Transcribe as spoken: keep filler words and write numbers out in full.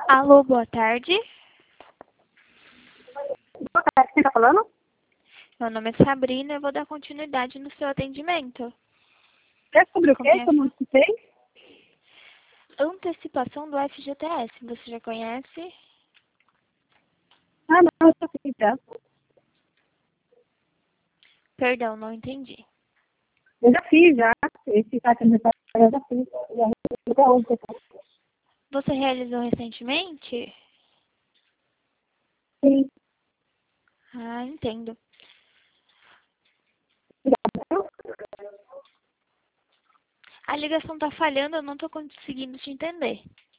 Alô, boa tarde. Boa tarde, quem tá falando? Meu nome é Sabrina, eu vou dar continuidade no seu atendimento. É sobre o Como quê é? que eu não escutei? Antecipação do F G T S, você já conhece? Ah, não, eu tô aqui já. Perdão, não entendi. Eu já fiz, já. Esse site de eu já fiz. Já recebi até hoje. Você realizou recentemente? Sim. Ah, entendo. A ligação tá falhando, eu não tô conseguindo te entender.